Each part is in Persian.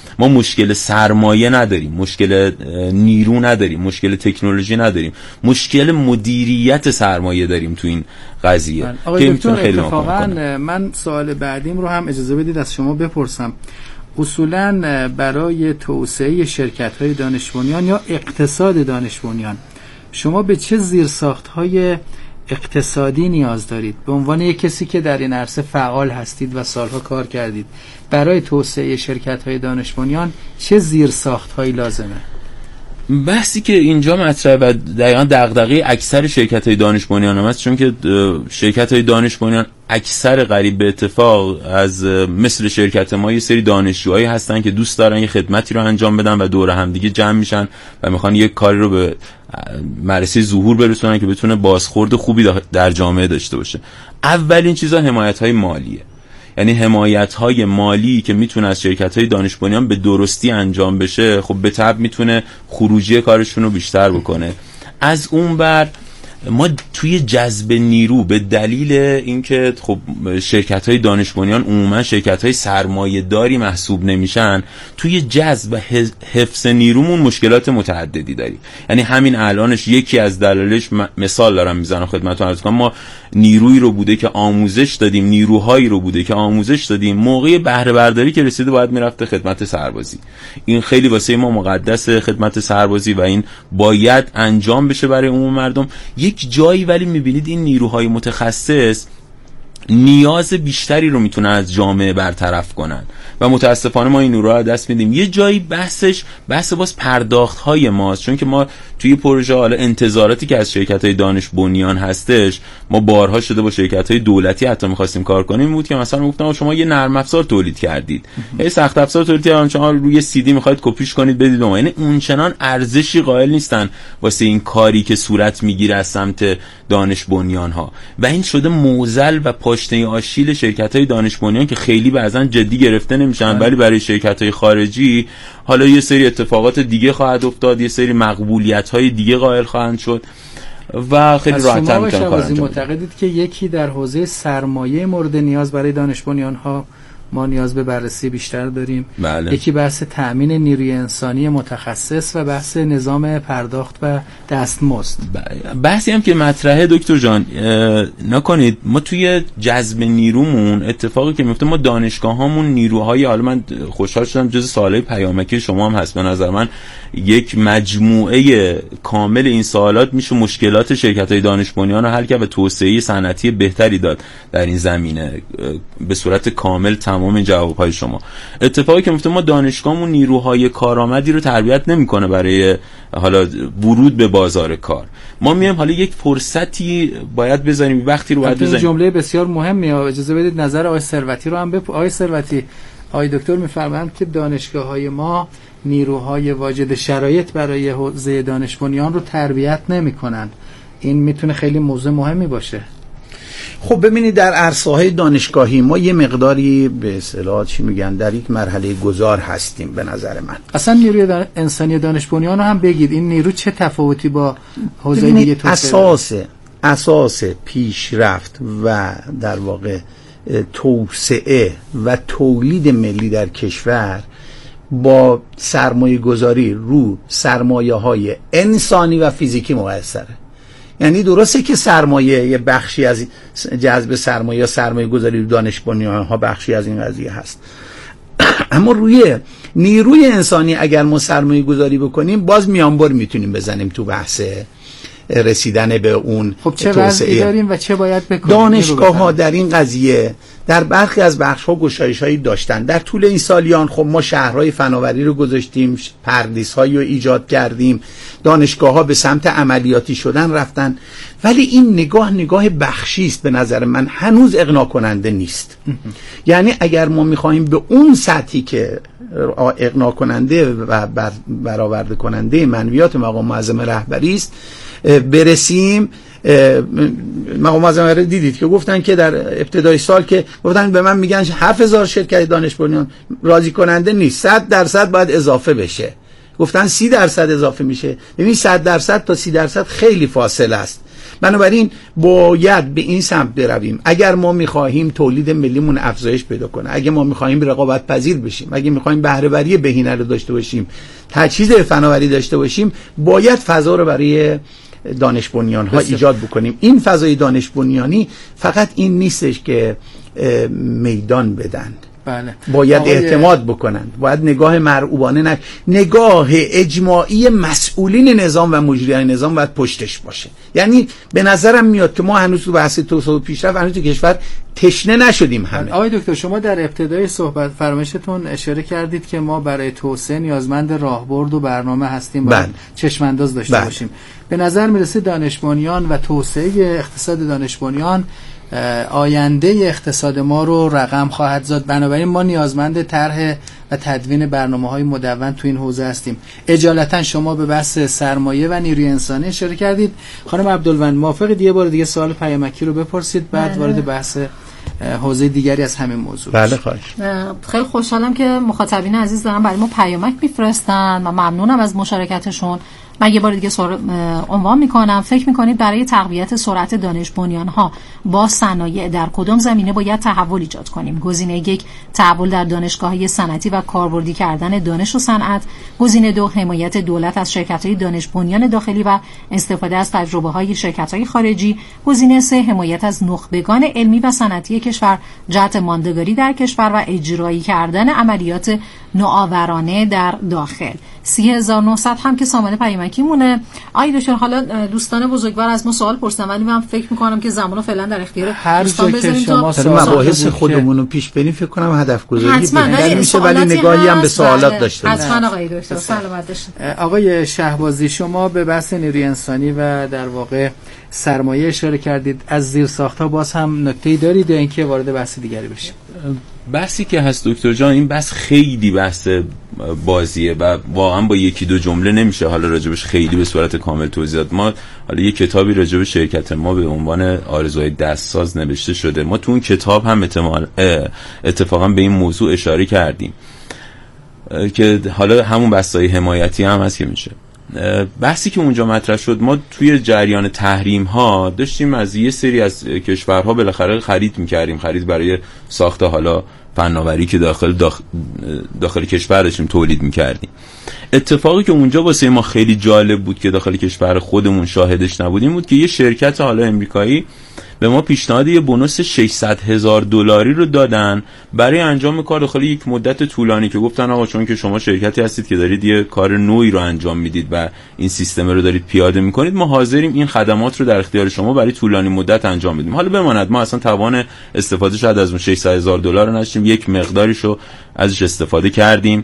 ما مشکل سرمایه نداریم، مشکل نیرو نداریم، مشکل تکنولوژی نداریم، مشکل مدیریت سرمایه داریم تو این قضیه که میتونه خیلی اتفاقا من سوال بعدیم رو هم اجازه بدید از شما بپرسم. اصولاً برای توسعه شرکت‌های دانش بنیان یا اقتصاد دانش بنیان شما به چه زیرساخت‌های اقتصادی نیاز دارید؟ به عنوان یک کسی که در این عرصه فعال هستید و سالها کار کردید، برای توسعه شرکت‌های دانش بنیان چه زیرساخت‌هایی لازمه؟ بحثی که اینجا مطرحه و دقیقاً دغدغه اکثر شرکت‌های دانش بنیان هم است، چون که شرکت‌های دانش بنیان اکثر قریب به اتفاق از مثل شرکت ما یه سری دانشجوهایی هستن که دوست دارن یه خدمتی رو انجام بدن و دور هم دیگه جمع میشن و میخوان یک کاری رو به مرحله ظهور برسونن که بتونه بازخورد خوبی در جامعه داشته باشه. اولین چیزا حمایت‌های مالیه، یعنی حمایت‌های مالی که میتونه از شرکت‌های دانش بنیان به درستی انجام بشه، خب به طبع میتونه خروجی کارشون رو بیشتر بکنه. از اون بر ما توی جذب نیرو به دلیل اینکه خب شرکت‌های دانش بنیان عموما شرکت‌های سرمایه‌داری محسوب نمیشن، توی جذب و حفظ نیرومون مشکلات متعددی داریم. یعنی همین الانش یکی از دلایلش مثال دارم میزنم خدمتتون عرض کنم، ما نیرویی رو بوده که آموزش دادیم، نیروهایی رو بوده که آموزش دادیم، موقع بهره برداری که رسیده باید میرفته خدمت سربازی. این خیلی واسه ما مقدس، خدمت سربازی، و این باید انجام بشه برای عموم مردم. یک جایی ولی میبینید این نیروهای متخصص نیاز بیشتری رو میتونه از جامعه برطرف کنن و متاسفانه ما این نیروها رو دست میدیم. یه جایی بحث باز پرداخت‌های ماست، چون که ما توی پروژه حالا انتظاراتی که از شرکت‌های دانش بنیان هستش، ما بارها شده با شرکت‌های دولتی حتی می‌خواستیم کار کنیم، بود که مثلا گفتن شما یه نرم افزار تولید کردید، یه سخت افزار تولید کردید، شما روی سی دی می‌خواید کپیش کنید بدید اون، یعنی اونچنان ارزشی قائل نیستن واسه این کاری که صورت میگیره از سمت دانش بنیان‌ها و این شده معضل و پاشنه آشیل شرکت‌های دانش بنیان که خیلی بعضن جدی گرفته نمیشن، ولی برای شرکت‌های خارجی حالا یه سری اتفاقات دیگه خواهد افتاد، یه سری مقبولیت‌های دیگه قائل خواهند شد و خیلی راحت‌تر میتونن کار انجام بدن. معتقدید که یکی در حوزه سرمایه مورد نیاز برای دانش بنیان‌ها ما نیاز به بررسی بیشتر داریم. بله. یکی بحث تأمین نیروی انسانی متخصص و بحث نظام پرداخت و دستمزد. بحثی هم که مطرحه دکتر جان نکنید، ما توی جذب نیرومون اتفاقی که میفته، ما دانشگاهامون نیروهای، حالا من خوشحال شدم جز سوالای پیامکی شما هم هست، به نظر من یک مجموعه کامل این سوالات میشه مشکلات شرکت‌های دانش بنیان رو حل کرد و توسعه صنعتی بهتری داد در این زمینه به صورت کامل. تمام این جوابهای شما. اتفاقی که میفته، ما دانشگاهمون نیروهای کارآمدی رو تربیت نمیکنه برای حالا ورود به بازار کار. ما میایم حالا یک فرصتی باید بذاریم، وقتی رو باید بذاریم. جمله بسیار مهمیه، اجازه بدید نظر آقای ثروتی رو هم آقای ثروتی، آقای دکتر میفرمایند که دانشگاه‌های ما نیروهای واجد شرایط برای حوزه دانش بنیان رو تربیت نمیکنن. این میتونه خیلی موضوع مهمی باشه. خب ببینید، در عرصه‌های دانشگاهی ما یه مقداری به اصطلاح چی میگن در یک مرحله گذار هستیم به نظر من. اصلا نیروی انسانی دانش بنیان رو هم بگید، این نیرو چه تفاوتی با حوزه دیگه توسعه؟ اساس پیشرفت و در واقع توسعه و تولید ملی در کشور با سرمایه گذاری رو سرمایه های انسانی و فیزیکی مقایسه. یعنی درسته که سرمایه یه بخشی از جذب سرمایه یا سرمایه گذاری دانش بنیان ها بخشی از این قضیه هست، اما روی نیروی انسانی اگر ما سرمایه گذاری بکنیم باز میانبر میتونیم بزنیم تو بحث رسیدن به اون. خب چه وضعی داریم و چه باید بکنیم؟ دانشگاه ها در این قضیه در برخی از بخش ها گشایش هایی داشتن در طول این سالیان. خب ما شهرهای فناوری رو گذاشتیم، پردیس هایی رو ایجاد کردیم، دانشگاه ها به سمت عملیاتی شدن رفتن، ولی این نگاه بخشی است به نظر من، هنوز اقناع کننده نیست. یعنی اگر ما میخواهیم به اون سطحی که اقناع کننده و برآورده کننده منویات مقام معظم رهبری است برسیم. مقام معظم رهبری دیدید که گفتن که در ابتدای سال که گفتن به من میگن 7000 شرکت دانش بنیان راضی کننده نیست، 100% باید اضافه بشه. گفتن 30% اضافه میشه. ببین 100% تا 30% خیلی فاصله است. بنابراین باید به این سمت برویم. اگر ما می‌خواهیم تولید ملیمون افزایش پیدا کنه، اگه ما می‌خواهیم رقابت پذیر بشیم، اگه می‌خواهیم بهره وری بهینه رو داشته باشیم، تجهیز فناوری داشته باشیم، باید فضا رو برای دانش بنیان‌ها ایجاد بکنیم. این فضای دانش بنیانی فقط این نیستش که میدان بدن، بله. باید اعتماد بکنند، باید نگاه مرعوبانه نگاه اجماعی مسئولین نظام و مجریان نظام باید پشتش باشه. یعنی به نظرم میاد که ما هنوز تو بحث توسعه و پیشرفت هنوز تو کشور تشنه نشدیم همه. آقای دکتر شما در ابتدای صحبت فرمایشتون اشاره کردید که ما برای توسعه نیازمند راهبرد و برنامه هستیم، باید چشم انداز داشته باشیم. به نظر میرسه دانش بنیان و توسعه اقتصاد دانش بنیان آینده اقتصاد ما رو رقم خواهد زد. بنابراین ما نیازمند طرح و تدوین برنامه‌های مدون تو این حوزه هستیم. اجالتا شما به بحث سرمایه و نیروی انسانی اشاره کردید. خانم عبدالوند موافقید یه بار دیگه سوال پیامکی رو بپرسید بعد وارد بحث حوزه دیگری از همین موضوع؟ بله خواهش. خیلی خوشحالم که مخاطبین عزیز دارن برای ما پیامک میفرستن و ممنونم از مشارکتشون. من یه بار دیگه عنوان میکنم، فکر میکنید برای تقویت سرعت دانش بنیان‌ها با صنایع در کدام زمینه باید تحول ایجاد کنیم؟ گزینه 1 تحول در دانشگاه‌های صنعتی و کاربردی کردن دانش و صنعت. گزینه 2 حمایت دولت از شرکت‌های دانش بنیان داخلی و استفاده از تجربه‌های شرکت‌های خارجی. گزینه 3 حمایت از نخبگان علمی و صنعتی کشور جهت ماندگاری در کشور و اجرایی کردن عملیات نوآورانه در داخل. 3900 هم که سامانه پیامکی مونه. آقای دکتر حالا دوستان بزرگوار از ما سوال پرسیدن ولی من فکر می‌کنم که زمانو فعلا در اختیار دوستان بذاریم تا مباحث خودمون رو پیش بریم. فکر کنم هدف گذاری بهتر میشه ولی نگاهی هم به سوالات داشته باشیم. حتما آقای دکتر سلامت باشید. آقای شهبازی شما به بحث نیروی انسانی و در واقع سرمایه اشاره کردید. از زیرساخت‌ها باز هم نکته‌ای دارید یا اینکه وارد بحث دیگری بشیم؟ بحثی که هست دکتر جان، این بحث خیلی بحث بازیه و واقعا با یکی دو جمله نمیشه حالا راجبش خیلی به صورت کامل توضیح داد. ما حالا یک کتابی راجب شرکت ما به عنوان آرزوهای دستساز نوشته شده. ما تو اون کتاب هم اتفاقا به این موضوع اشاره کردیم که حالا همون بحث‌های حمایتی هم هست که میشه. بحثی که اونجا مطرح شد، ما توی جریان تحریم ها داشتیم از یه سری از کشورها بالاخره خرید میکردیم، خرید برای ساخت حالا فناوری که داخل کشور داشتیم تولید میکردیم. اتفاقی که اونجا واسه ما خیلی جالب بود که داخل کشور خودمون شاهدش نبودیم بود که یه شرکت حالا امریکایی به ما پیشنهاد یه بونوس $600,000 رو دادن برای انجام کار داخل یک مدت طولانی که گفتن آقا چون که شما شرکتی هستید که دارید یه کار نوعی رو انجام میدید و این سیستم رو دارید پیاده میکنید، ما حاضریم این خدمات رو در اختیار شما برای طولانی مدت انجام بدیم. حالا بماند ما اصلا توان استفاده شاید از اون $600,000 نداشتیم، یک مقداریش رو ازش استفاده کردیم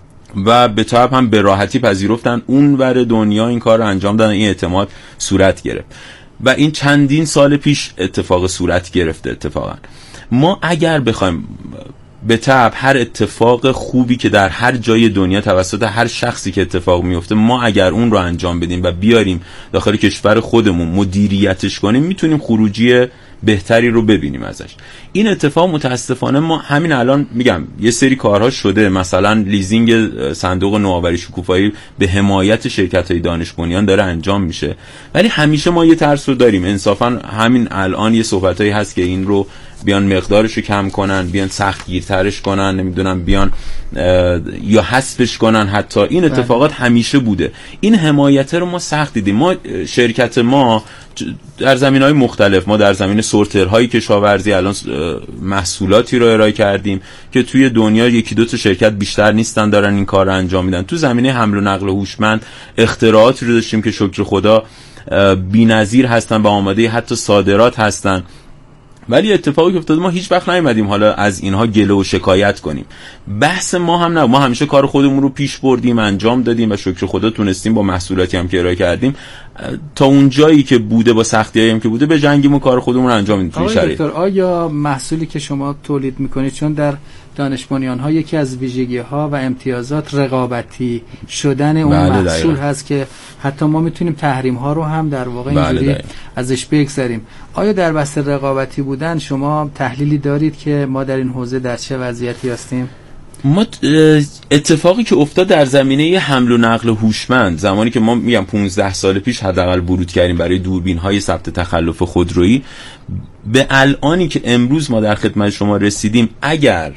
و به طب هم به راحتی پذیرفتن اون ور دنیا این کار رو انجام دادن. این اعتماد صورت گرفت و این چندین سال پیش اتفاق صورت گرفته. اتفاقا ما اگر بخوایم به طب هر اتفاق خوبی که در هر جای دنیا توسط هر شخصی که اتفاق میفته، ما اگر اون رو انجام بدیم و بیاریم داخل کشور خودمون مدیریتش کنیم، میتونیم خروجی بهتری رو ببینیم ازش. این اتفاق متاسفانه ما همین الان میگم یه سری کارها شده، مثلا لیزینگ صندوق نوآوری شکوفایی به حمایت شرکت‌های دانش بنیان داره انجام میشه، ولی همیشه ما یه ترس رو داریم. انصافا همین الان یه صحبتایی هست که این رو بیان مقدارش رو کم کنن، بیان سختگیرترش کنن، نمیدونم بیان یا حذفش کنن. حتی این اتفاقات همیشه بوده. این حمایت رو ما سخت دیدیم. ما شرکت ما در زمینه‌های مختلف، ما در زمینه سورترهای کشاورزی الان محصولاتی رو ارائه کردیم که توی دنیا یکی دو تا شرکت بیشتر نیستن دارن این کار رو انجام میدن. تو زمینه حمل و نقل هوشمند اختراعاتی رو داشتیم که شکر خدا بی‌نظیر هستن و آماده حتی صادرات هستن. ولی اتفاقی که افتاد ما هیچ وقت نیومدیم حالا از اینها گله و شکایت کنیم. بحث ما هم نه، ما همیشه کار خودمون رو پیش بردیم، انجام دادیم و شکر خدا تونستیم با محصولاتی هم که ارائه کردیم تا اون جایی که بوده، با سختیایی هم که بوده، به جنگیم و کار خودمون رو انجام میدیم. آقای دکتر، آیا محصولی که شما تولید میکنید، چون در دانش بنیان‌ها یکی از ویژگی‌ها و امتیازات رقابتی شدن اون محصول هست که حتی ما میتونیم تحریم‌ها رو هم در واقع اینجوری ازش بگذریم. آیا در بحث رقابتی بودن شما تحلیلی دارید که ما در این حوزه در چه وضعیتی هستیم؟ ما اتفاقی که افتاد در زمینه حمل و نقل هوشمند، زمانی که ما میگم 15 سال پیش حداقل ورود کردیم برای دوربین‌های ثبت تخلف خودرویی، به الانی که امروز ما در خدمت شما رسیدیم، اگر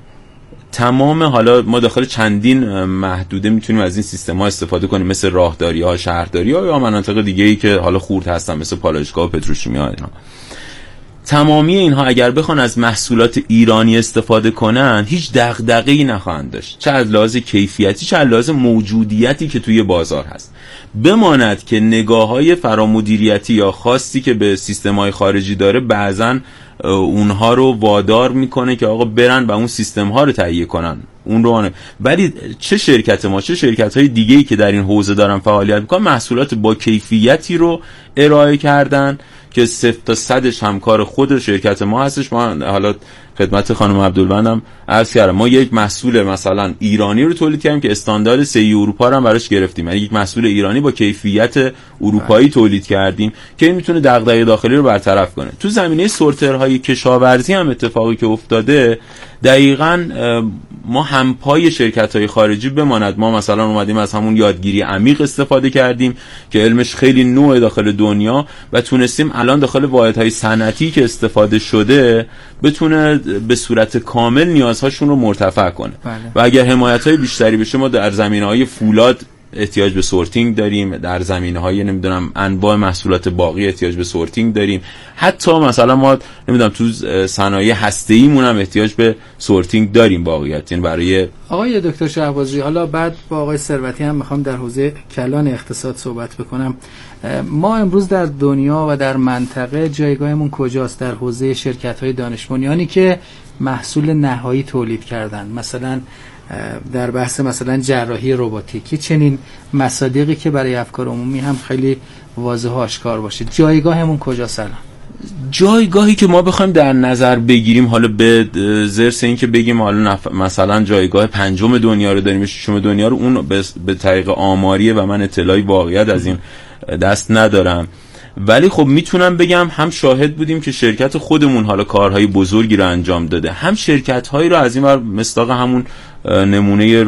تمام، حالا ما داخل چندین محدوده میتونیم از این سیستم‌ها استفاده کنیم، مثل راهداری‌ها، شهرداری‌ها یا مناطق دیگه‌ای که حالا خرد هستن مثل پالایشگاه و پتروشیمی‌ها اینا. تمامی اینها اگر بخوان از محصولات ایرانی استفاده کنن، هیچ دغدغه‌ای نخواهند داشت، چه از لحاظ کیفیتی چه از لحاظ موجودیتی که توی بازار هست. بماند که نگاه‌های فرامدیریتی یا خاصی که به سیستم‌های خارجی داره بعضن اونها رو وادار میکنه که آقا برن و اون سیستم ها رو تهیه کنن اون رو. ولی چه شرکت ما چه شرکت های دیگه‌ای که در این حوزه دارن فعالیت میکنن، محصولات با کیفیتی رو ارائه کردن که 0 تا 100ش همکار خود شرکت ما هستش. ما حالا خدمت خانم عبدالبندم عرض کردم، ما یک محصول مثلا ایرانی رو تولید کردیم که استاندارد CE اروپا رو هم براش گرفتیم، یعنی یک محصول ایرانی با کیفیت اروپایی تولید کردیم که این میتونه دغدغه داخلی رو برطرف کنه. تو زمینه سورترهای کشاورزی هم اتفاقی که افتاده، دقیقاً ما همپای شرکت‌های خارجی بماند. ما مثلا اومدیم از همون یادگیری عمیق استفاده کردیم که علمش خیلی نوع داخل دنیا و تونستیم الان داخل واحدهای صنعتی که استفاده شده بتونه به صورت کامل نیازهاشون رو مرتفع کنه. بله. و اگر حمایت‌های بیشتری بشه، ما در زمینه‌های فولاد احتیاج به سورتینگ داریم، در زمینه‌های نمیدونم انواع محصولات باقی احتیاج به سورتینگ داریم، حتی مثلا ما نمیدونم تو صنایع هسته‌ایمون هم احتیاج به سورتینگ داریم واقعیت. این برای آقای دکتر شهبازی، حالا بعد با آقای ثروتی هم میخوام در حوزه کلان اقتصاد صحبت بکنم. ما امروز در دنیا و در منطقه جایگاهمون کجاست در حوزه شرکت‌های دانش بنیانی که محصول نهایی تولید کردن؟ مثلا در بحث مثلا جراحی رباتیکی، چنین مصادیقی که برای افکار عمومی هم خیلی واضح و آشکار باشه، جایگاهمون کجاست الان؟ جایگاهی که ما بخوایم در نظر بگیریم، حالا به ذرس این که بگیم حالا مثلا جایگاه 5 دنیا رو داریم 6 دنیا رو، اون به طریق آماریه و من اطلاعی واقعیت از این دست ندارم، ولی خب میتونم بگم هم شاهد بودیم که شرکت خودمون حالا کارهای بزرگی رو انجام داده، هم شرکت‌هایی رو از این ور مصداق همون نمونه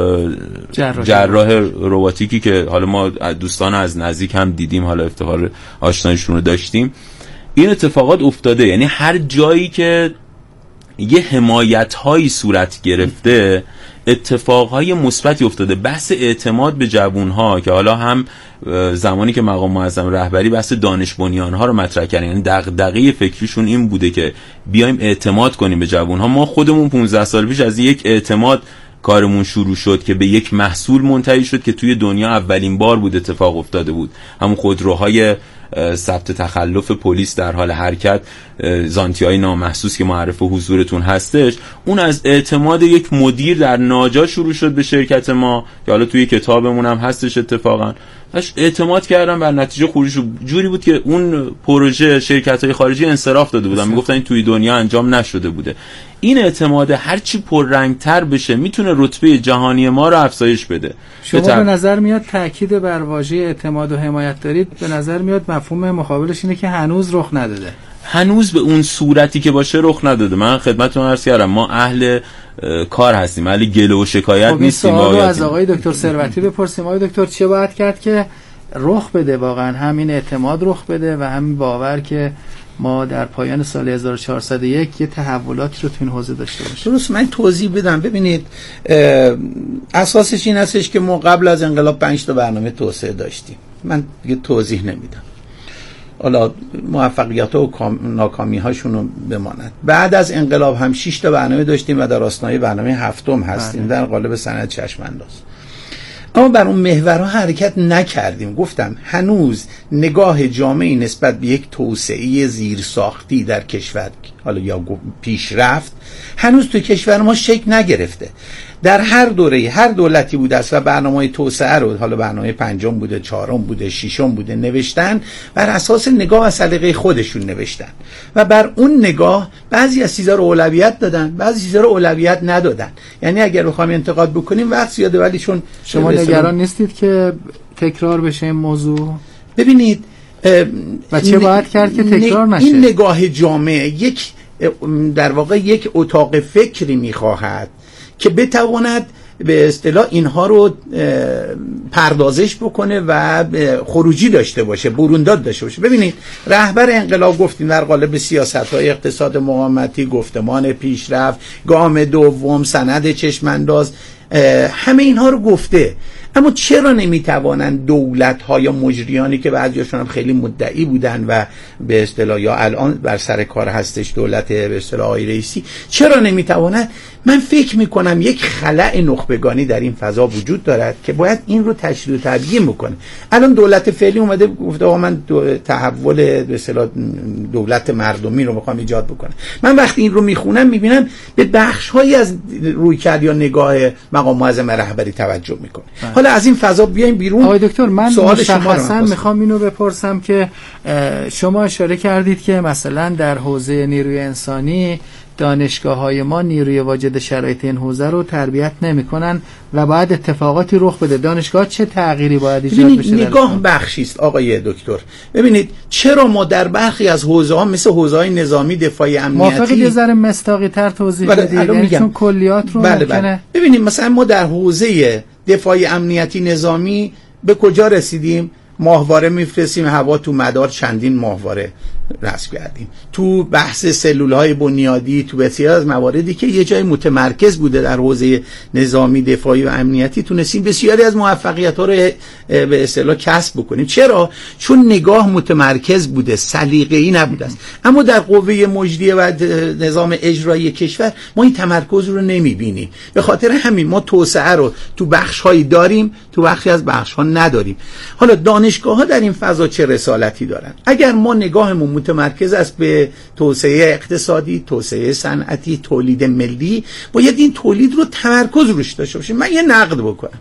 جراح رباتیکی که حالا ما دوستان از نزدیک هم دیدیم، حالا افتخار آشناییشون رو داشتیم. این اتفاقات افتاده، یعنی هر جایی که یه حمایت‌هایی صورت گرفته اتفاقهای مثبتی افتاده. بحث اعتماد به جوان‌ها که حالا هم زمانی که مقام معظم رهبری بحث دانش بنیان‌ها رو مطرح کردن، یعنی دغدغه فکریشون این بوده که بیایم اعتماد کنیم به جوان‌ها. ما خودمون 15 سال پیش از یک اعتماد کارمون شروع شد که به یک محصول منتهی شد که توی دنیا اولین بار بود اتفاق افتاده بود، همون خودروهای ثبت تخلف پلیس در حال حرکت، زانتی‌های نامحسوس که معرف حضورتون هستش. اون از اعتماد یک مدیر در ناجا شروع شد به شرکت ما که حالا توی کتابمون هم هستش. اتفاقا اعتماد کردم و نتیجه خروجش جوری بود که اون پروژه شرکت‌های خارجی انصراف داده بودن، میگفتن این توی دنیا انجام نشده بوده. این اعتماد هرچی پررنگ‌تر بشه میتونه رتبه جهانی ما رو افزایش بده. شما به نظر میاد تاکید بر واژه اعتماد و حمایت دارید، به نظر میاد مفهوم مقابلش اینه که هنوز رخ نداده. هنوز به اون صورتی که باشه رخ نداده. من خدمتتون عرض کردم ما اهل کار هستیم، اهل گله و شکایت نیستیم. سوالو از آقای دکتر ثروتی بپرسیم. آقای دکتر چه باید کرد که رخ بده واقعا همین اعتماد رخ بده و همین باور که ما در پایان سال 1401 یه تحولاتی رو تو این حوزه داشته باشیم؟ درست، من توضیح بدم. ببینید اساسش این هستش که ما قبل از انقلاب 5 تا برنامه توسعه داشتیم. من دیگه توضیح نمیدم، حالا موفقیت ها و ناکامی هاشون رو بماند. بعد از انقلاب هم 6 تا برنامه داشتیم و در آستانه برنامه 7 هستیم در قالب صنعت چشم انداز. اما بر اون محورها حرکت نکردیم. گفتم هنوز نگاه جامعی نسبت به یک توسعه زیرساختی در کشور، حالا یا پیشرفت، هنوز تو کشور ما شکل نگرفته. در هر دوره هر دولتی بوده است و برنامه توسعه رو، حالا برنامه 5 بوده، 4 بوده، 6 بوده، نوشتن بر اساس نگاه و سلیقه خودشون نوشتن و بر اون نگاه بعضی از چیزا رو اولویت دادن، بعضی چیزا رو اولویت ندادن. یعنی اگر بخوام انتقاد بکنیم وقت زیاده، ولی چون شما نگران نیستید که تکرار بشه این موضوع؟ ببینید و چه باید کرد که تکرار نشه؟ این نگاه جامعه یک در واقع یک اتاق فکری میخواهد که بتواند به اصطلاح اینها رو پردازش بکنه و خروجی داشته باشه، برونداد داشته باشه. ببینید رهبر انقلاب گفتیم در قالب سیاست‌های اقتصاد مقاومتی، گفتمان پیشرفت، گام دوم، سند چشمانداز، همه اینها رو گفته. اما چرا نمیتوانند دولت‌ها یا مجریانی که بعضیاشون هم خیلی مدعی بودن و به اصطلاح یا الان بر سر کار هستش دولت به اصطلاح آقای رئیسی، چرا نمیتوانند؟ من فکر میکنم یک خلأ نخبگانی در این فضا وجود دارد که باید این رو تشریح و تبیین بکنه. الان دولت فعلی اومده گفته آقا من تحول به اصطلاح دولت مردمی رو میخوام ایجاد بکنم. من وقتی این رو میخونم میبینم به بخش‌هایی از رویکرد یا نگاه مقام معظم رهبری توجه میکنه. حالا از این فضا بیایم بیرون. آقای دکتر من مشخصا میخوام اینو بپرسم که شما اشاره کردید که مثلا در حوزه نیروی انسانی دانشگاه‌های ما نیروی واجد شرایط این حوزه رو تربیت نمی‌کنن و باید اتفاقاتی رخ بده. دانشگاه چه تغییری باید ایجاد بشه؟ نگاه بخشی است آقای دکتر. ببینید چرا ما در برخی از حوزه‌ها مثل حوزه‌های نظامی، دفاعی، امنیتی، موافقه یه ذره مصداقی‌تر توضیح بدید، یعنی چون کلیات رو ممکنه. ببینید مثلا ما در حوزه دفاعی، امنیتی، نظامی به کجا رسیدیم؟ ماهواره میفرستیم هوا، تو مدار چندین ماهواره رسم کردیم. تو بحث سلولهای بنیادی، تو بسیار از مواردی که یه جای متمرکز بوده در حوزه نظامی، دفاعی و امنیتی تونستیم بسیاری از موفقیت‌ها رو به اصطلاح کسب بکنیم. چرا؟ چون نگاه متمرکز بوده، سلیقه‌ای نبوده است. اما در قوه مجریه و نظام اجرایی کشور ما این تمرکز رو نمی‌بینیم. به خاطر همین ما توسعه رو تو بخش‌هایی داریم، تو بخشی از بخش‌ها نداریم. حالا دانشگاه‌ها در این فضا چه رسالتی دارن؟ اگر ما نگاهمون متمرکز است به توسعه اقتصادی، توسعه صنعتی، تولید ملی، باید این تولید رو تمرکز روش داشته باشیم. من یه نقد بکنم.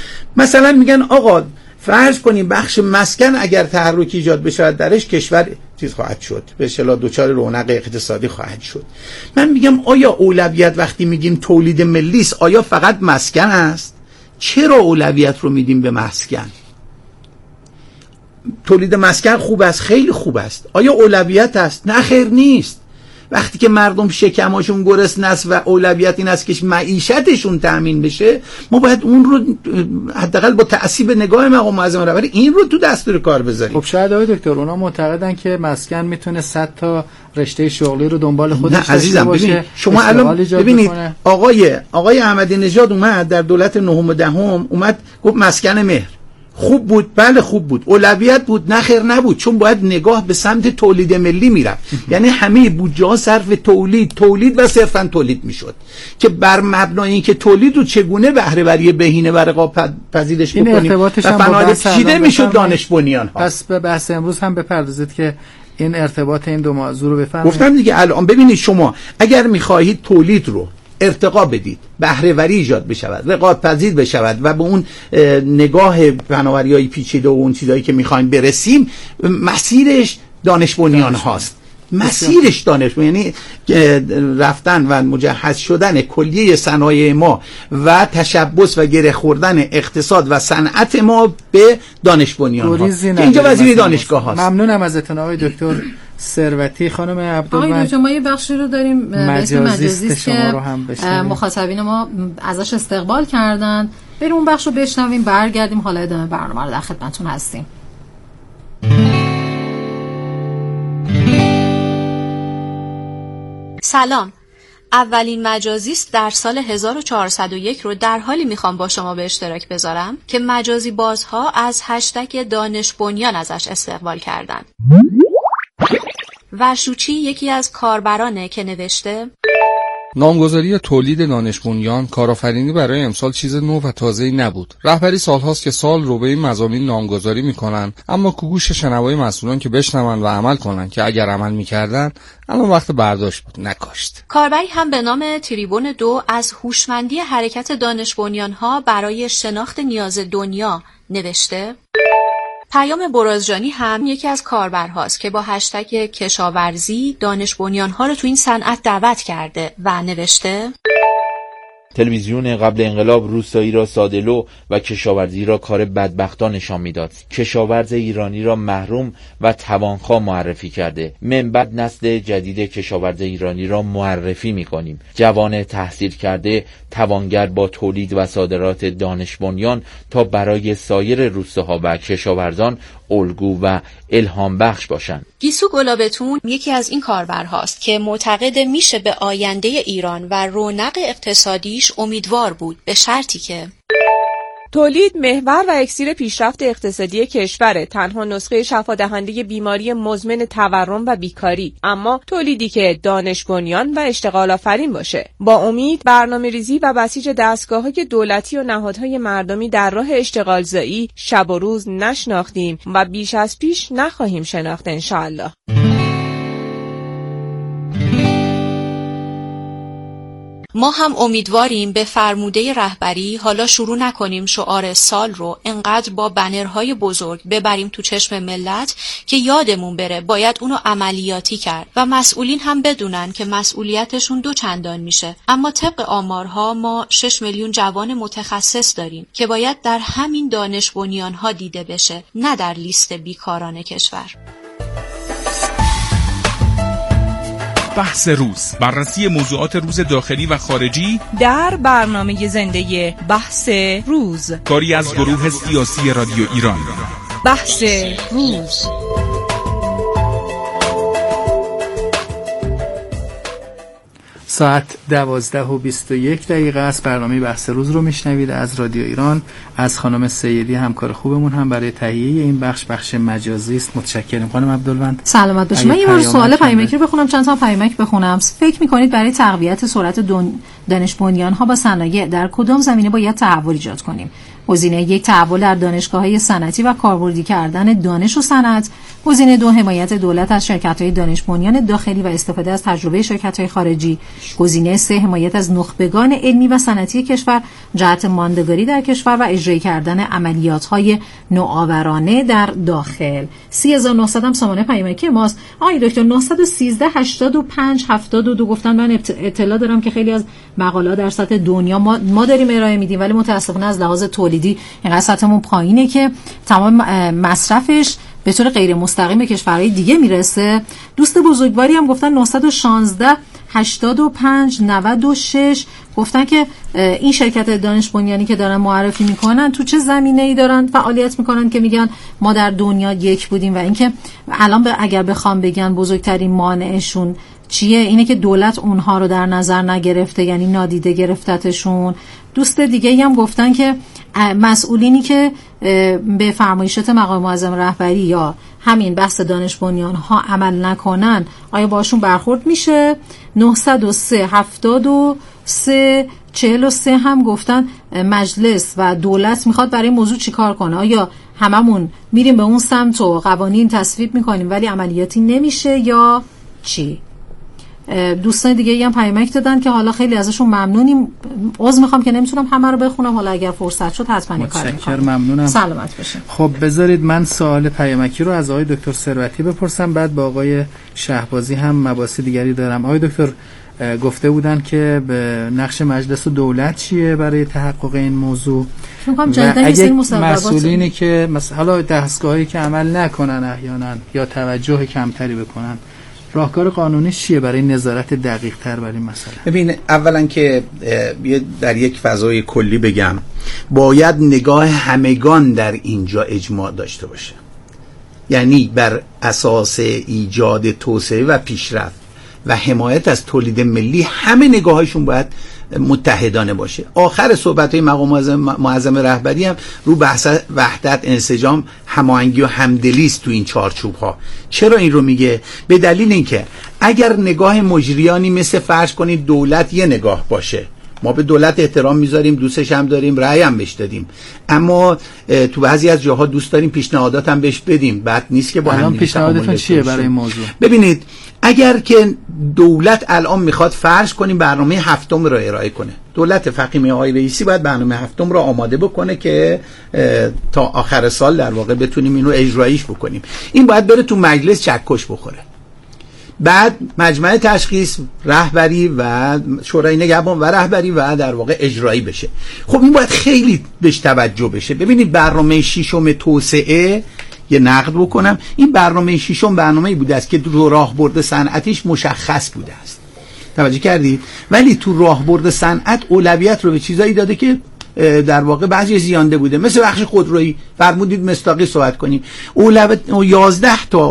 مثلا میگن آقا فرض کنیم بخش مسکن اگر تحرک ایجاد بشه درش، کشور چیز خواهد شد، به اصطلاح دوچار رونق اقتصادی خواهد شد. من میگم آیا اولویت وقتی میگیم تولید ملی است، آیا فقط مسکن است؟ چرا اولویت رو میدیم به مسکن؟ تولید مسکن خوب است، خیلی خوب است. آیا اولویت است؟ نه خیر نیست. وقتی که مردم شکماشون گرسنه است و اولویت این است که معیشتشون تأمین بشه، ما باید اون رو حداقل با تعصیب نگاه مقام معظم رهبری این رو تو دستور کار بذاریم. خب شاید آقای دکتر اونا معتقدن که مسکن میتونه 100 تا رشته شغلی رو دنبال خودش داشته باشه. عزیزم ببینید شما الان ببینید آقای احمدی نژاد اومد در دولت نهم و دهم اومد گفت مسکن مهر خوب بود، بله خوب بود، اولویت بود، نه خیر نبود، چون باید نگاه به سمت تولید ملی میرفت. یعنی همه بودجه ها صرف تولید و صرفا تولید میشد که بر مبنای اینکه تولید رو چگونه بهره وری بهینه و رقابت پذیرش بکنیم و فناده چیده میشد دانش بنیان ها. پس به بحث امروز هم بپردازید که این ارتباط این دو موضوع رو بفهمید. گفتم دیگه الان ببینید شما اگر میخواهید تولید رو ارتقا بدید، بهره وری ایجاد بشود، رقابت پذیر بشود و به اون نگاه فناوری‌های پیچیده و اون چیزایی که می‌خوایم برسیم، مسیرش دانش بنیان هاست. مسیرش دانش یعنی رفتن و مجهز شدن کلیه صنایع ما و تشبث و گره خوردن اقتصاد و صنعت ما به دانش بنیان ها. اینجا وزیر دانشگاه هاست. ممنونم ازتون آقای دکتر ثروتی. خانم عبدالمجید، آقای دکتر ما یه بخشی رو داریم مجازیست شما رو هم بشنویم. مخاطبین ما ازش استقبال کردن. بریم اون بخش رو بشنویم، برگردیم حالا ادامه برنامه رو در خدمتتون هستیم. سلام. اولین مجازیست در سال 1401 رو در حالی میخوام با شما به اشتراک بذارم که مجازی بازها از هشتگ دانش بنیان ازش استقبال کردن. ورشوچی یکی از کاربرانه که نوشته: نامگذاری تولید دانش بنیان کارآفرینی برای امسال چیز نو و تازه‌ای نبود. رهبری سالهاست که سال رو به این مضامین نامگذاری میکنن، اما گوش شنوای مسئولان که بشنون و عمل کنن که اگر عمل میکردن الان وقت برداشت بود، نکاشت. کاربری هم به نام تریبون 2 از هوشمندی حرکت دانش بنیان‌ها برای شناخت نیاز دنیا نوشته: پیام برازجانی هم یکی از کاربرهاست که با هشتگ کشاورزی دانش بنیان‌ها رو تو این صنعت دعوت کرده و نوشته: تلویزیون قبل انقلاب روستایی را ساده‌لو و کشاورزی را کار بدبختان نشان میداد. کشاورز ایرانی را محروم و توانخواه معرفی کرده. من بعد نسل جدید کشاورز ایرانی را معرفی می‌کنیم. جوان تحصیل کرده، توانگر با تولید و صادرات دانش بنیان تا برای سایر روستاها و کشاورزان الگو و الهام بخش باشند. گیسو گلابتون یکی از این کاربرهاست که معتقد میشه به آینده ایران و رونق اقتصادیش امیدوار بود، به شرطی که تولید محور و اکسیر پیشرفت اقتصادی کشوره، تنها نسخه شفادهنده بیماری مزمن تورم و بیکاری، اما تولیدی که دانش بنیان و اشتغال آفرین باشه. با امید برنامه‌ریزی و بسیج دستگاه‌های دولتی و نهادهای مردمی در راه اشتغال زایی شب و روز نشناختیم و بیش از پیش نخواهیم شناخت انشاءالله. ما هم امیدواریم به فرموده رهبری حالا شروع نکنیم شعار سال رو انقدر با بنرهای بزرگ ببریم تو چشم ملت که یادمون بره باید اونو عملیاتی کرد و مسئولین هم بدونن که مسئولیتشون دو چندان میشه. اما طبق آمارها ما 6 میلیون جوان متخصص داریم که باید در همین دانش بنیان‌ها دیده بشه، نه در لیست بیکاران کشور. بحث روز، بررسی موضوعات روز داخلی و خارجی در برنامه زنده بحث روز، کاری از گروه سیاسی رادیو ایران. بحث روز. ساعت 12:21 است. برنامه بحث روز رو میشنوید از رادیو ایران. از خانم سیدی همکار خوبمون هم برای تهیه این بخش مجازی است. متشکرم خانم عبدالوند. سلامت باشید. من یه بار سوال پیامکی رو بخونم، چند تا پیامک بخونم. فکر می‌کنید برای تقویت سرعت دانش بنیان‌ها با صنایع در کدام زمینه باید تحول ایجاد کنیم؟ گزینه 1 تحول در دانشگاه‌های صنعتی و کاربردی کردن دانش و صنعت. گزینه 2 حمایت دولت از شرکت‌های دانش بنیان داخلی و استفاده از تجربه شرکت‌های خارجی. گزینه 3 حمایت از نخبگان علمی و صنعتی کشور جهت ماندگاری در کشور و اجرای کردن عملیات‌های نوآورانه در داخل. 3900 هم سامانه پیامکی ماست. آقای دکتر 913 85 72 گفتن. من اطلاع دارم که خیلی از مقالات در سطح دنیا ما داریم ارائه میدیم، ولی متأسفانه از لحاظ تولیدی اینقدر سطحمون پایینه که تمام مصرفش به طور غیر مستقیم به کشورهای دیگه میرسه. دوست بزرگواری هم گفتن 916 85 96 گفتن که این شرکت دانش بنیانی که دارن معرفی میکنن تو چه زمینه‌ای دارن فعالیت میکنن که میگن ما در دنیا یک بودیم، و اینکه الان اگر بخوام بگن بزرگترین مانعشون چیه، اینه که دولت اونها رو در نظر نگرفته، یعنی نادیده گرفتتشون. دوست دیگه هم گفتن که مسئولینی که به فرمایشات مقام معظم رهبری یا همین بحث دانش بنیان ها عمل نکنن آیا باشون برخورد میشه. 903 73 43 هم گفتن مجلس و دولت میخواد برای موضوع چیکار کنه، آیا هممون میریم به اون سمت و قوانین تصویب میکنیم ولی عملیاتی نمیشه یا چی؟ دوستان دیگه هم پیامک دادن که حالا خیلی ازشون ممنونیم. عذر میخوام که نمیتونم همه رو بخونم، حالا اگر فرصت شد حتما کار میکنم. ممنونم. سلامت باشین. خب بذارید من سوال پیامکی رو از آقای دکتر ثروتی بپرسم، بعد با آقای شهبازی هم مباحث دیگری دارم. آقای دکتر گفته بودن که به نقش مجلس و دولت چیه برای تحقق این موضوع و اگه مسئولینی که حالا دستگاهی که عمل نکنن احیانا یا توجه کمتری بکنن، راهکار قانونی چیه برای نظارت دقیق تر برای این مسئله؟ ببین، اولا که در یک فضای کلی بگم باید نگاه همگان در اینجا اجماع داشته باشه، یعنی بر اساس ایجاد توسعه و پیشرفت و حمایت از تولید ملی همه نگاهشون باید متحدانه باشه. آخر صحبت‌های مقام معظم رهبری هم رو بحث وحدت، انسجام، هماهنگی و همدلی است تو این چارچوب‌ها. چرا این رو میگه؟ به دلیل اینکه اگر نگاه مجریانی مثل فرض کنید دولت یه نگاه باشه، ما به دولت احترام میذاریم، دوستش هم داریم، رأی هم بهش دادیم، اما تو بعضی از جاها دوست داریم پیشنهادات هم بهش بدیم، بعد نیست که با هم پیشنهادتون چیه برای این موضوع؟ ببینید، اگر که دولت الان میخواد فرض کنیم برنامه هفتم رو ارائه کنه، دولت فخیم آقای رئیسی باید برنامه هفتم رو آماده بکنه که تا آخر سال در واقع بتونیم اینو اجرایش بکنیم. این باید بره تو مجلس چکش بخوره. بعد مجمع تشخیص، رهبری و شورای نگهبان و رهبری و در واقع اجرایی بشه. خب این باید خیلی بهش توجه بشه. ببینید برنامه ششم توسعه، یه نقد بکنم، این برنامه ششم برنامه‌ای بوده است که تو راهبرد صنعتیش مشخص بوده است، توجه کردید؟ ولی تو راهبرد صنعت اولویت رو به چیزایی داده که در واقع بعضی زیانده بوده، مثل بخش خودرویی. فرمودید مصداقی صحبت کنیم. 11 تا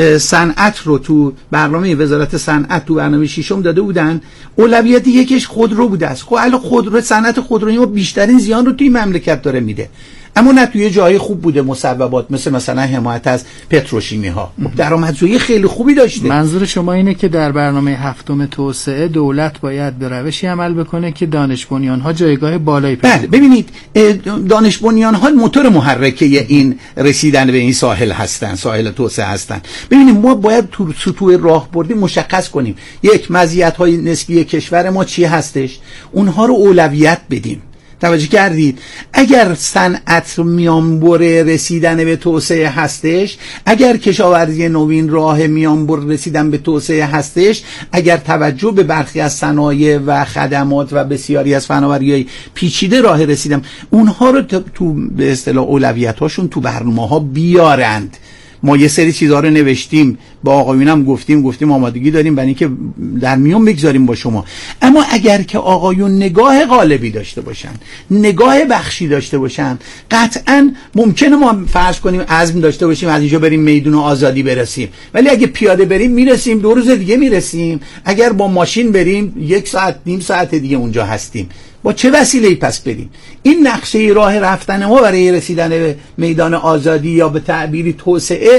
صنعت رو تو برنامه وزارت صنعت تو برنامه ششم داده بودن، اولویت یکیش خودرو بوده است. خب الان خودرو، صنعت خودرویی ما بیشترین زیان رو توی مملکت داره میده، اما نه توی جای خوب بوده مصوبات، مثلا حمایت از پتروشیمی ها درآمدزایی خیلی خوبی داشته. منظور شما اینه که در برنامه هفتم توسعه دولت باید به روشی عمل بکنه که دانش بنیان ها جایگاه بالایی پیدا کنه. بله، ببینید دانش بنیان ها موتور محرکه این رسیدن به این ساحل هستن، ساحل توسعه هستن. ببینید ما باید تو سطوح راهبردی مشخص کنیم یک مزیت های نسبی کشور ما چی هستش، اونها رو اولویت بدیم. توجه کردید؟ اگر صنعت میانبر رسیدن به توسعه هستش، اگر کشاورزی نوین راه میانبر رسیدن به توسعه هستش، اگر توجه به برخی از صنایع و خدمات و بسیاری از فناوری‌های پیچیده راه رسیدن، اونها رو تو به اصطلاح اولویت‌هاشون تو برنامه‌ها بیارند. ما یه سری چیزها رو نوشتیم، با آقایونم گفتیم آمادگی داریم برای اینکه در میون بگذاریم با شما. اما اگر که آقایون نگاه قالبی داشته باشن، نگاه بخشی داشته باشن، قطعاً ممکنه ما فرض کنیم عزم داشته باشیم از اینجا بریم میدون آزادی برسیم، ولی اگه پیاده بریم میرسیم، 2 روز دیگه میرسیم. اگر با ماشین بریم 1 ساعت نیم ساعت دیگه اونجا هستیم. با چه وسیله‌ای پس بریم؟ این نقشه راه رفتن ما برای رسیدن به میدان آزادی یا به تعبیری توسعه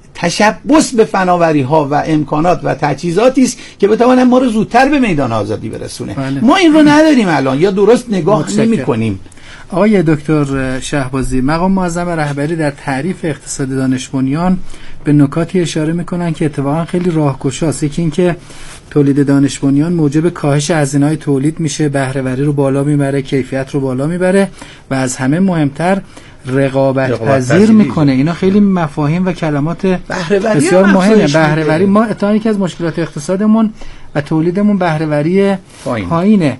تشبث به فناوری ها و امکانات و تجهیزاتی است که بتوانن ما رو زودتر به میدان آزادی برسونه. بله. ما این رو نداریم الان، یا درست نگاه نمی‌کنیم. آقای دکتر شهبازی، مقام معظم رهبری در تعریف اقتصاد دانش بنیان به نکاتی اشاره میکنن که اتفاقا خیلی راهگشاست. یکی این که تولید دانش بنیان موجب کاهش هزینه‌های تولید میشه، بهره‌وری رو بالا میبره، کیفیت رو بالا میبره و از همه مهمتر رقابت پذیر میکنه. اینا خیلی مفاهیم و کلمات بسیار مهمه. بهره‌وری، ما اتفاقا یکی از مشکلات اقتصادمون و تولیدمون بهره‌وری پایینه.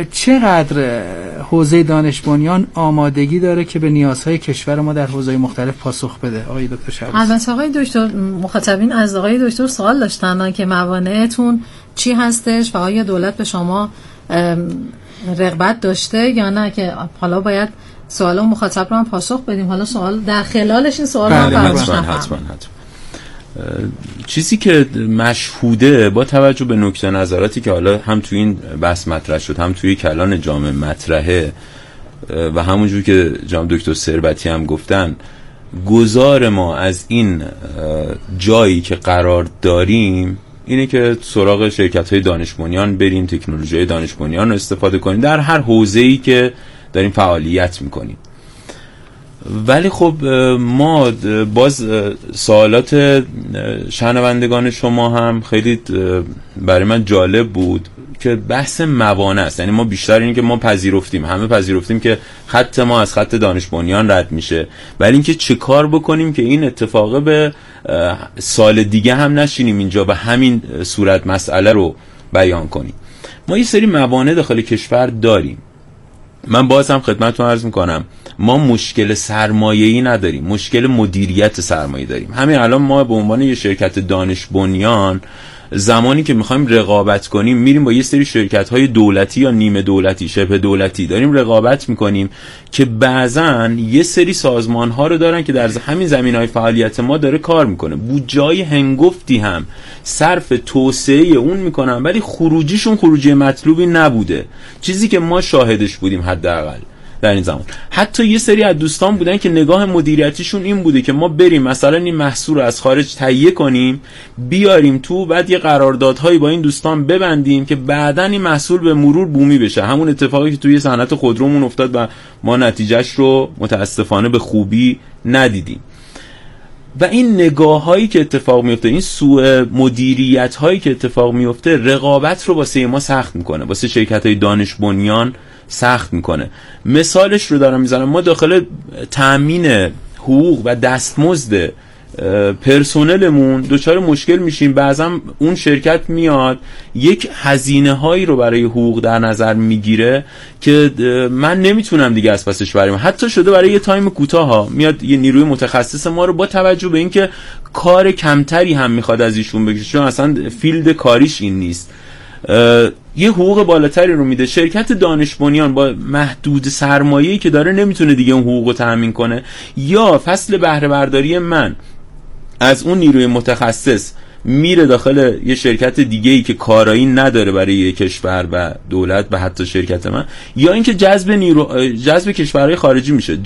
چقدر حوزه دانش بنیان آمادگی داره که به نیازهای کشور ما در حوزه‌های مختلف پاسخ بده؟ آقای دکتر شهبازی. البته آقای دکتر، مخاطبین از آقای دکتر سوال داشتن که موانعتون چی هستش و آیا دولت به شما رغبت داشته یا نه، که حالا باید سوال مخاطب رو هم پاسخ بدیم. حالا سوال در خلالش این سوال رو حتما چیزی که مشهوده با توجه به نکته نظراتی که حالا هم توی این بحث مطرح شد، هم توی کلان جامع مطرحه و همونجور که جناب دکتر ثروتی هم گفتن، گذار ما از این جایی که قرار داریم اینه که سراغ شرکت‌های دانش بنیان بریم، تکنولوژی دانش بنیان رو استفاده کنیم در هر حوزه‌ای که داریم فعالیت میکنیم. ولی خب ما باز سوالات شنوندگان شما هم خیلی برای من جالب بود که بحث موانع است. یعنی ما بیشتر اینه که ما همه پذیرفتیم که خط ما از خط دانش بنیان رد میشه، ولی اینکه چه کار بکنیم که این اتفاقه به سال دیگه هم نشینیم اینجا به همین صورت مسئله رو بیان کنیم. ما یه سری موانع داخل کشور داریم. من باز هم خدمتتون عرض میکنم ما مشکل سرمایه‌ای نداریم، مشکل مدیریت سرمایه داریم. همین الان ما به عنوان یه شرکت دانش بنیان زمانی که میخوایم رقابت کنیم میریم با یه سری شرکت‌های دولتی یا نیمه دولتی، شبه دولتی داریم رقابت میکنیم که بعضن یه سری سازمان‌ها رو دارن که در همین زمینه‌های فعالیت ما داره کار میکنه، بودجه‌های هنگفتی هم صرف توسعه اون میکنن ولی خروجیشون خروجی مطلوبی نبوده، چیزی که ما شاهدش بودیم حداقل در این زمان. حتی یه سری از دوستان بودن که نگاه مدیریتیشون این بوده که ما بریم مثلا این محصول رو از خارج تهیه کنیم بیاریم تو، بعد یه قراردادهایی با این دوستان ببندیم که بعداً این محصول به مرور بومی بشه. همون اتفاقی که توی صنعت خودرومون افتاد و ما نتیجهش رو متاسفانه به خوبی ندیدیم. و این نگاه هایی که اتفاق میفته، این سوء مدیریت هایی که اتفاق میفته، رقابت رو واسه ما سخت میکنه، واسه شرکت های دانش بنیان سخت میکنه. مثالش رو دارم میزنم، ما داخل تأمین حقوق و دستمزد پرسنلمون دچار مشکل میشیم. بعضا اون شرکت میاد یک هزینه هایی رو برای حقوق در نظر میگیره که من نمیتونم دیگه از پسش بریم. حتی شده برای یه تایم کوتاه ها میاد یه نیروی متخصص ما رو با توجه به اینکه کار کمتری هم میخواد از ایشون بکشه، چون اصلا فیلد کاریش این نیست، یه حقوق بالاتری رو میده. شرکت دانش بنیان با محدود سرمایه‌ای که داره نمیتونه دیگه اون حقوق رو تامین کنه، یا فصل بهره برداری من از اون نیروی متخصص میره داخل یه شرکت دیگه‌ای که کارایی نداره برای یه کشور و دولت و حتی شرکت من، یا اینکه جذب کشورهای خارجی میشه.